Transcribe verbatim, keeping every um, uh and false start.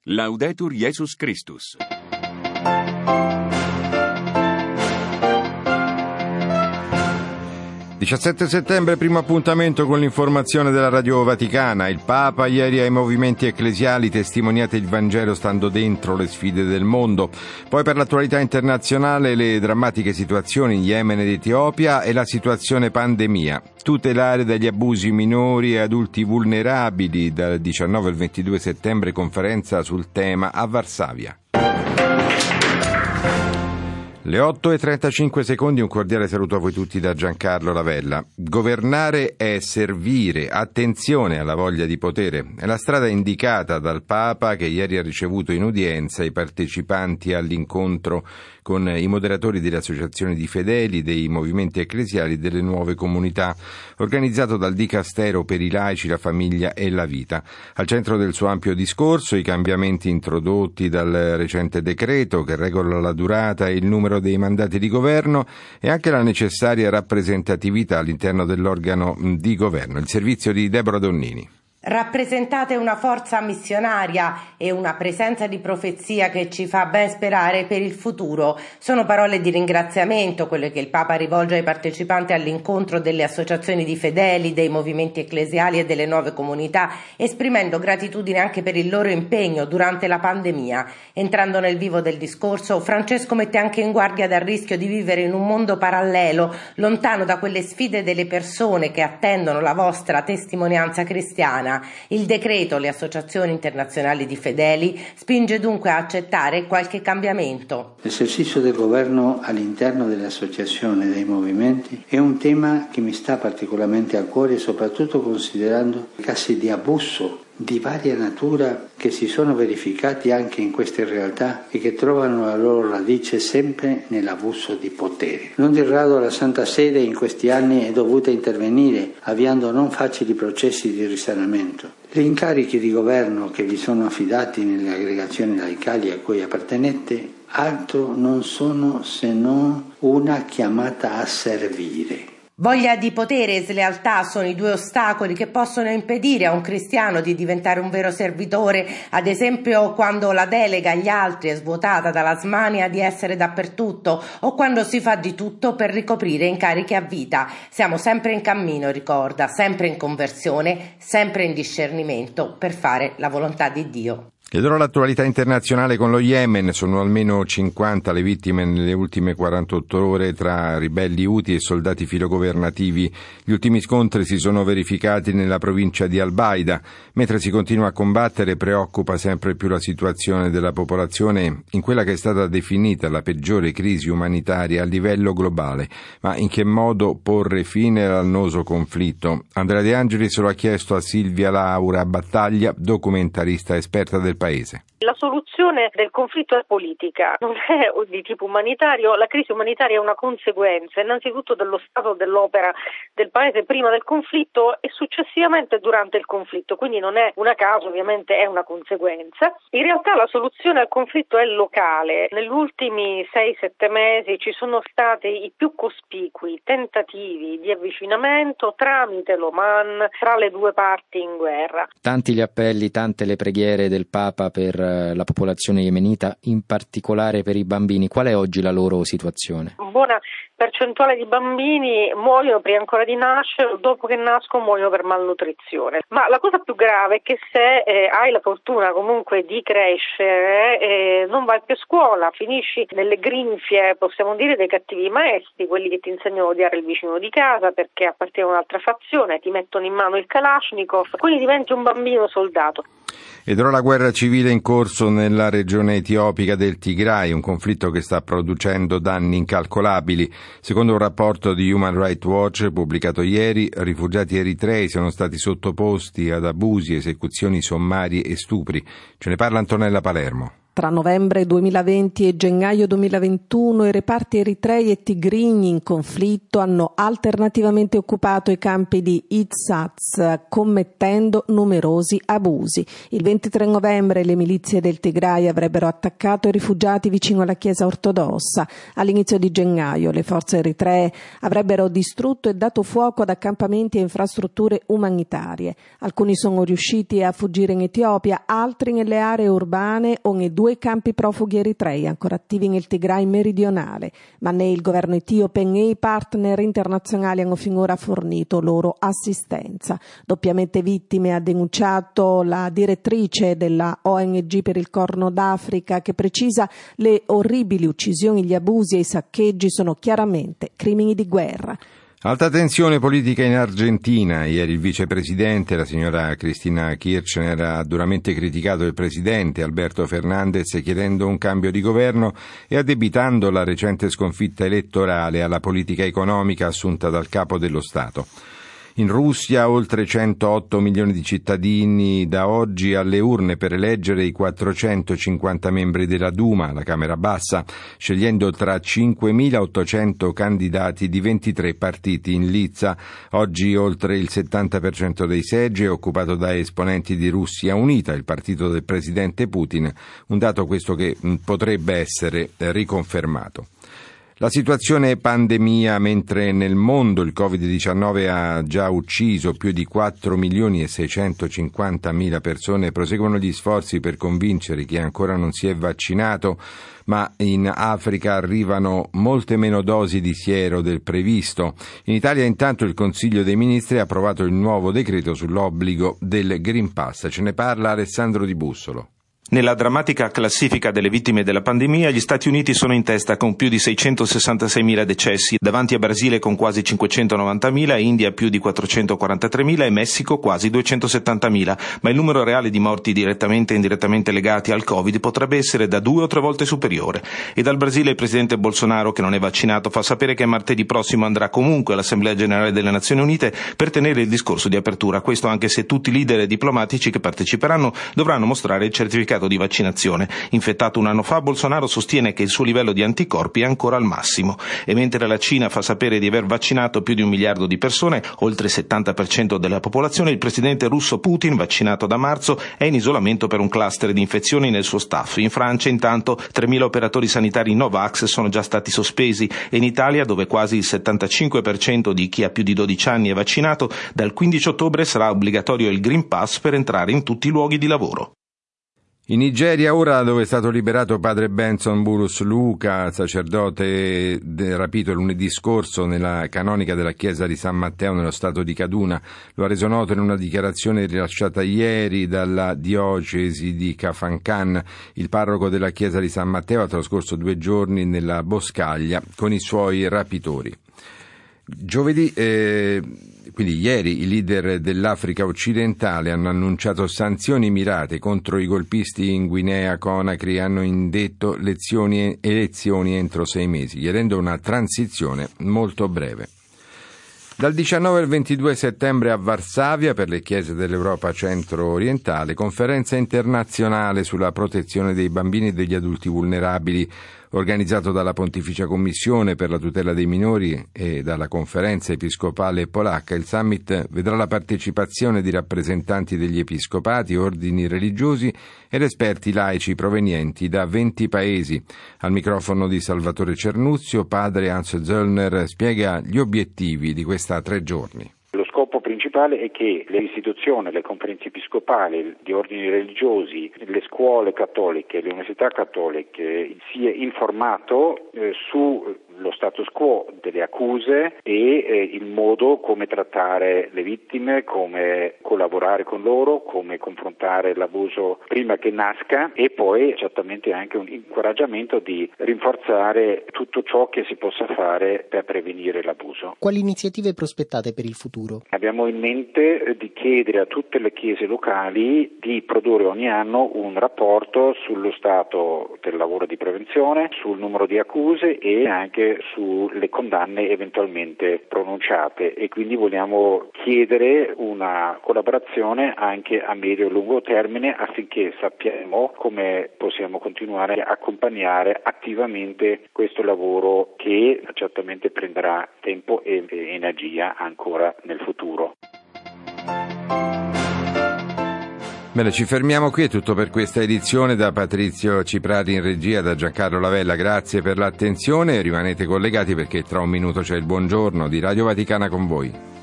Laudetur Jesus Christus. diciassette settembre, primo appuntamento con l'informazione della Radio Vaticana. Il Papa ieri ai movimenti ecclesiali: testimoniate il Vangelo stando dentro le sfide del mondo. Poi per l'attualità internazionale le drammatiche situazioni in Yemen ed Etiopia e la situazione pandemia. Tutelare dagli abusi minori e adulti vulnerabili, dal diciannove al ventidue settembre, conferenza sul tema a Varsavia. Le otto e trentacinque secondi, un cordiale saluto a voi tutti da Giancarlo Lavella. Governare è servire, attenzione alla voglia di potere. È la strada indicata dal Papa, che ieri ha ricevuto in udienza i partecipanti all'incontro con i moderatori delle associazioni di fedeli, dei movimenti ecclesiali e delle nuove comunità, organizzato dal Dicastero per i laici, la famiglia e la vita. Al centro del suo ampio discorso i cambiamenti introdotti dal recente decreto che regola la durata e il numero dei mandati di governo e anche la necessaria rappresentatività all'interno dell'organo di governo. Il servizio di Deborah Donnini. Rappresentate una forza missionaria e una presenza di profezia che ci fa ben sperare per il futuro. Sono parole di ringraziamento quelle che il Papa rivolge ai partecipanti all'incontro delle associazioni di fedeli, dei movimenti ecclesiali e delle nuove comunità, esprimendo gratitudine anche per il loro impegno durante la pandemia. Entrando nel vivo del discorso, Francesco mette anche in guardia dal rischio di vivere in un mondo parallelo, lontano da quelle sfide delle persone che attendono la vostra testimonianza cristiana. Il decreto, le associazioni internazionali di fedeli, spinge dunque a accettare qualche cambiamento. L'esercizio del governo all'interno delle associazioni e dei movimenti è un tema che mi sta particolarmente a cuore, soprattutto considerando i casi di abuso di varia natura che si sono verificati anche in queste realtà e che trovano la loro radice sempre nell'abuso di potere. Non di rado la Santa Sede in questi anni è dovuta intervenire avviando non facili processi di risanamento. Gli incarichi di governo che vi sono affidati nelle aggregazioni laicali a cui appartenete altro non sono se non una chiamata a servire. Voglia di potere e slealtà sono i due ostacoli che possono impedire a un cristiano di diventare un vero servitore, ad esempio quando la delega agli altri è svuotata dalla smania di essere dappertutto o quando si fa di tutto per ricoprire incarichi a vita. Siamo sempre in cammino, ricorda, sempre in conversione, sempre in discernimento per fare la volontà di Dio. Ed ora l'attualità internazionale con lo Yemen. Sono almeno cinquanta le vittime nelle ultime quarantotto ore tra ribelli Houthi e soldati filogovernativi. Gli ultimi scontri si sono verificati nella provincia di Al-Baida. Mentre si continua a combattere, preoccupa sempre più la situazione della popolazione in quella che è stata definita la peggiore crisi umanitaria a livello globale. Ma in che modo porre fine all'annoso conflitto? Andrea De Angelis lo ha chiesto a Silvia Laura Battaglia, documentarista esperta del paese. La soluzione del conflitto è politica, non è di tipo umanitario. La crisi umanitaria è una conseguenza innanzitutto dello stato dell'opera del paese prima del conflitto e successivamente durante il conflitto, quindi non è una causa, ovviamente è una conseguenza. In realtà la soluzione al conflitto è locale. Negli ultimi sei sette mesi ci sono stati i più cospicui tentativi di avvicinamento tramite l'Oman tra le due parti in guerra. Tanti gli appelli, tante le preghiere del Papa per la popolazione yemenita, in particolare per i bambini. Qual è oggi la loro situazione? Buona percentuale di bambini muoiono prima ancora di nascere o dopo che nascono muoiono per malnutrizione. Ma la cosa più grave è che se eh, hai la fortuna comunque di crescere, eh, non vai più a scuola, finisci nelle grinfie, possiamo dire, dei cattivi maestri, quelli che ti insegnano a odiare il vicino di casa perché appartiene a un'altra fazione, ti mettono in mano il Kalashnikov, quindi diventi un bambino soldato. Ed ora la guerra civile in corso nella regione etiopica del Tigray, un conflitto che sta producendo danni incalcolabili. Secondo un rapporto di Human Rights Watch pubblicato ieri, rifugiati eritrei sono stati sottoposti ad abusi, esecuzioni sommarie e stupri. Ce ne parla Antonella Palermo. Tra novembre duemilaventi e gennaio duemilaventuno i reparti eritrei e tigrini in conflitto hanno alternativamente occupato i campi di Izaz, commettendo numerosi abusi. Il ventitré novembre le milizie del Tigray avrebbero attaccato i rifugiati vicino alla chiesa ortodossa. All'inizio di gennaio le forze eritree avrebbero distrutto e dato fuoco ad accampamenti e infrastrutture umanitarie. Alcuni sono riusciti a fuggire in Etiopia, altri nelle aree urbane o nei due campi profughi eritrei ancora attivi nel Tigray meridionale, ma né il governo etiope né i partner internazionali hanno finora fornito loro assistenza. Doppiamente vittime ha denunciato la direttrice della O N G per il Corno d'Africa, che precisa: le orribili uccisioni, gli abusi e i saccheggi sono chiaramente crimini di guerra. Alta tensione politica in Argentina. Ieri il vicepresidente, la signora Cristina Kirchner, ha duramente criticato il presidente Alberto Fernandez, chiedendo un cambio di governo e addebitando la recente sconfitta elettorale alla politica economica assunta dal capo dello Stato. In Russia oltre centootto milioni di cittadini da oggi alle urne per eleggere i quattrocentocinquanta membri della Duma, la Camera Bassa, scegliendo tra cinquemilaottocento candidati di ventitré partiti in lizza. Oggi oltre il settanta per cento dei seggi è occupato da esponenti di Russia Unita, il partito del presidente Putin, un dato questo che potrebbe essere riconfermato. La situazione pandemia: mentre nel mondo il covid diciannove ha già ucciso più di quattro milioni e seicentocinquantamila persone, proseguono gli sforzi per convincere chi ancora non si è vaccinato, ma in Africa arrivano molte meno dosi di siero del previsto. In Italia intanto il Consiglio dei Ministri ha approvato il nuovo decreto sull'obbligo del Green Pass. Ce ne parla Alessandro Di Bussolo. Nella drammatica classifica delle vittime della pandemia, gli Stati Uniti sono in testa con più di seicentosessantaseimila decessi, davanti a Brasile con quasi cinquecentonovantamila, India più di quattrocentoquarantatremila e Messico quasi duecentosettantamila, ma il numero reale di morti direttamente e indirettamente legati al Covid potrebbe essere da due o tre volte superiore. E dal Brasile il presidente Bolsonaro, che non è vaccinato, fa sapere che martedì prossimo andrà comunque all'Assemblea Generale delle Nazioni Unite per tenere il discorso di apertura, questo anche se tutti i leader diplomatici che parteciperanno dovranno mostrare il certificato di vaccinazione. Infettato un anno fa, Bolsonaro sostiene che il suo livello di anticorpi è ancora al massimo. E mentre la Cina fa sapere di aver vaccinato più di un miliardo di persone, oltre il settanta per cento della popolazione, il presidente russo Putin, vaccinato da marzo, è in isolamento per un cluster di infezioni nel suo staff. In Francia, intanto, tremila operatori sanitari Novax sono già stati sospesi e in Italia, dove quasi il settantacinque per cento di chi ha più di dodici anni è vaccinato, dal quindici ottobre sarà obbligatorio il Green Pass per entrare in tutti i luoghi di lavoro. In Nigeria, ora, dove è stato liberato padre Benson Bulus Luca, sacerdote rapito lunedì scorso nella canonica della chiesa di San Matteo nello stato di Kaduna, lo ha reso noto in una dichiarazione rilasciata ieri dalla diocesi di Kafankan. Il parroco della chiesa di San Matteo ha trascorso due giorni nella boscaglia con i suoi rapitori. Giovedì, eh, quindi ieri, i leader dell'Africa occidentale hanno annunciato sanzioni mirate contro i golpisti in Guinea Conakry e hanno indetto lezioni, elezioni entro sei mesi, chiedendo una transizione molto breve. Dal diciannove al ventidue settembre a Varsavia, per le chiese dell'Europa centro-orientale, conferenza internazionale sulla protezione dei bambini e degli adulti vulnerabili, organizzato dalla Pontificia Commissione per la tutela dei minori e dalla Conferenza Episcopale Polacca. Il summit vedrà la partecipazione di rappresentanti degli episcopati, ordini religiosi ed esperti laici provenienti da venti paesi. Al microfono di Salvatore Cernuzio, padre Hans Zöllner spiega gli obiettivi di questa tre giorni. Lo scopo principale è che le istituzioni, le conferenze episcopali, gli ordini religiosi, le scuole cattoliche, le università cattoliche sia informato eh, su lo status quo delle accuse e eh, il modo come trattare le vittime, come collaborare con loro, come confrontare l'abuso prima che nasca e poi certamente anche un incoraggiamento di rinforzare tutto ciò che si possa fare per prevenire l'abuso. Quali iniziative prospettate per il futuro? Abbiamo in mente di chiedere a tutte le chiese locali di produrre ogni anno un rapporto sullo stato del lavoro di prevenzione, sul numero di accuse e anche sulle condanne eventualmente pronunciate, e quindi vogliamo chiedere una collaborazione anche a medio e lungo termine affinché sappiamo come possiamo continuare a accompagnare attivamente questo lavoro che certamente prenderà tempo e energia ancora nel futuro. Bene, ci fermiamo qui, è tutto per questa edizione. Da Patrizio Ciprati in regia, da Giancarlo Lavella, grazie per l'attenzione, rimanete collegati perché tra un minuto c'è il buongiorno di Radio Vaticana con voi.